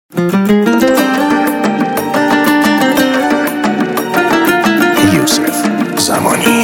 یوسف زمانی.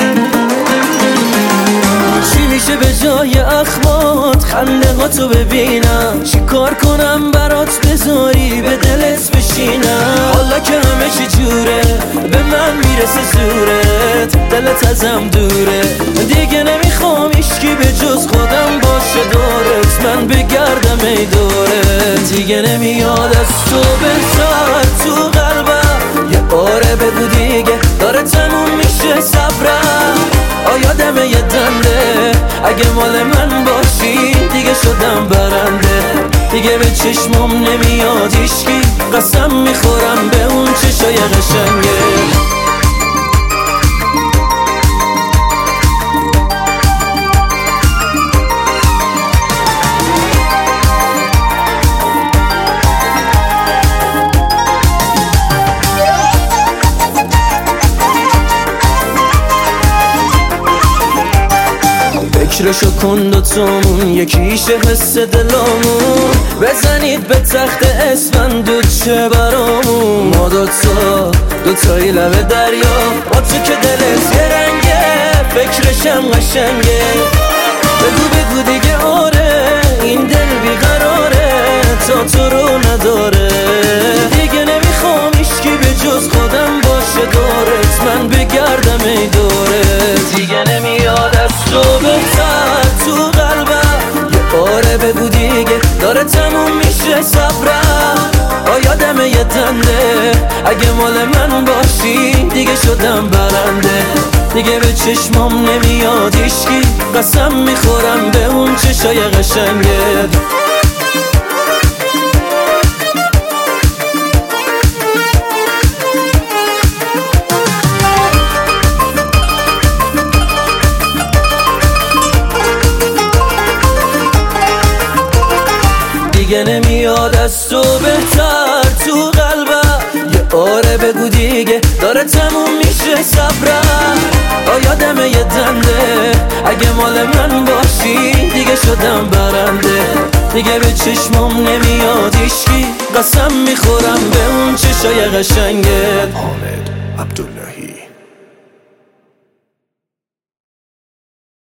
چی میشه به جای اخمات خنده ها تو ببینم؟ چی کار کنم برات بذاری به دلت بشینم؟ حالا که همه چی جوره به من میرسه زورت، دلت ازم دوره، دیگه نمیخوام هیچکی به جز خودم باشه دورت، من بگردم ای دورت. دیگه نمیاد از تو بهتر تو قلبم، یه آره بگو دیگه داره تموم میشه صبرم. آیا دمه یه دنده اگه مال من باشی دیگه شدم برنده، دیگه به چشمم نمیاد هیچکی، قسم میخورم به اون چشای قشنگه. فکرشو کن دوتامون یکیشه حس دلامون، بزنید به تخت اسفندود چه برامون. ما دوتایی لبه دریا، با تو که دلت یه رنگه فکرشم قشنگه. بگو دیگه آره این دل بیقراره تا تو رو نداره، دیگه نمیخوام هیچکی به جز خودم باشه دورت، من بگردم ای دورت. دیگه نمیاد از تو بهتر تو قلبم، یه آره بگو دیگه داره تموم میشه صبرم. آیا دمه یه دنده اگه مال من باشی دیگه شدم برنده، دیگه به چشمام نمیاد هیچکی، قسم میخورم به اون چشای قشنگه. دیگه نمیاد از تو بهتر تو قلبم، یه آره بگو دیگه داره تموم میشه صبرم. آیا دمه یه دنده اگه مال من باشی دیگه شدم برنده، دیگه به چشمم نمیاد هیچکی، قسم میخورم به اون چشای قشنگت. حامد عبداللهی.